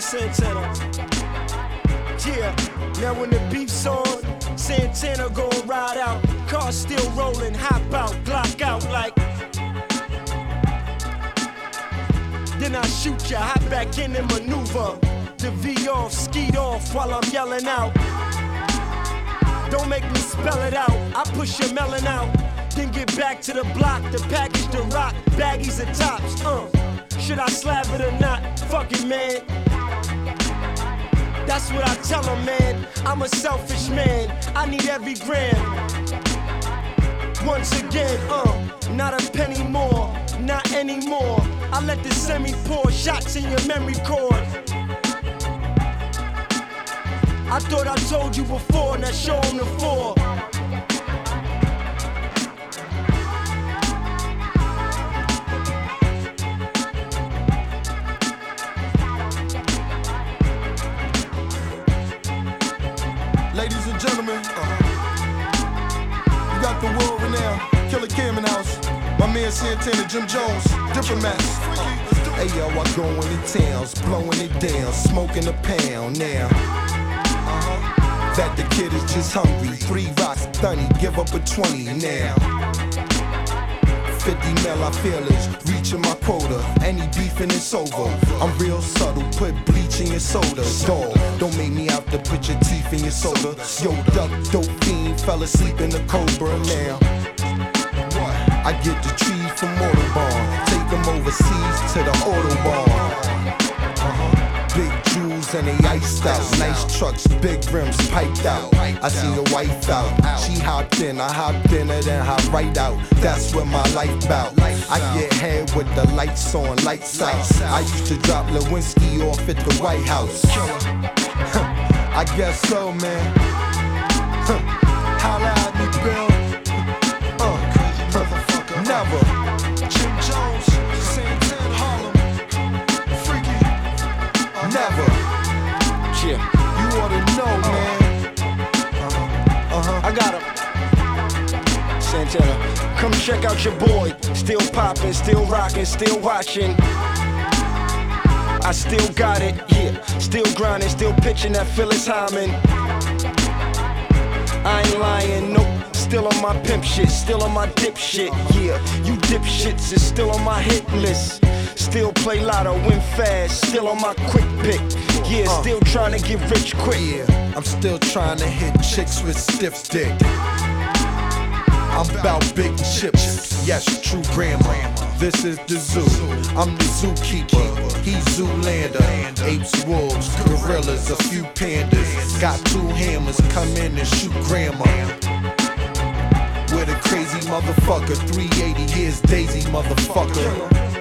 Santana. Yeah, now when the beef's on, Santana gon' ride out. Car still rolling, hop out, Glock out like. Then I shoot ya, hop back in and maneuver. The V off, skeet off while I'm yelling out. Don't make me spell it out, I push your melon out. Then get back to the block, the package, the rock, baggies and tops, Should I slap it or not? Fuck it, man. That's what I tell him, man. I'm a selfish man, I need every gram. Once again, not a penny more, not anymore. I let the semi pour shots in your memory cord. I thought I told you before, now show 'em the four. Ladies and gentlemen, you got the world renowned Killer Cam in the house. My man Santana, Jim Jones, Diplomats. Hey yo, I going in towns, blowing it down, smoking a pound now. That the kid is just hungry. 3 rocks, 30, give up a 20 now. 50 mil, I feel is reaching my quota. Any beefing, it's over. I'm real subtle, put bleach in your soda. Dog, don't make me out to put your teeth in your soda. Yo, duck, dope fiend, fell asleep in the Cobra now. I get the trees from Autobahn, take them overseas to the Autobahn. Big jewels and they iced out. Nice trucks, big rims, piped out. I see your wife out. She hopped in, I hopped in her, then hop right out. That's what my life bout. I get head with the lights on, lights out. I used to drop Lewinsky off at the White House. I guess so, man. Holla at me, Bill. Never. Jim Jones, Santana, Harlem, Freaky. Never. Yeah. You ought to know, man. I got him. Santana, come check out your boy. Still poppin', still rockin', still watching. I still got it, yeah. Still grinding, still pitching that Phyllis Hyman. I ain't lying, nope. Still on my pimp shit, still on my dip shit, yeah. You dipshits is still on my hit list. Still play lotto, win fast, still on my quick pick. Yeah, still trying to get rich quick. Yeah, I'm still trying to hit chicks with stiff dick. I'm about big chips, yes, true grammar. This is the zoo, I'm the zookeeper. He's Zoolander, apes, wolves, gorillas, a few pandas. Got 2 hammers, come in and shoot grandma. With a crazy motherfucker, 380 here's Daisy, motherfucker.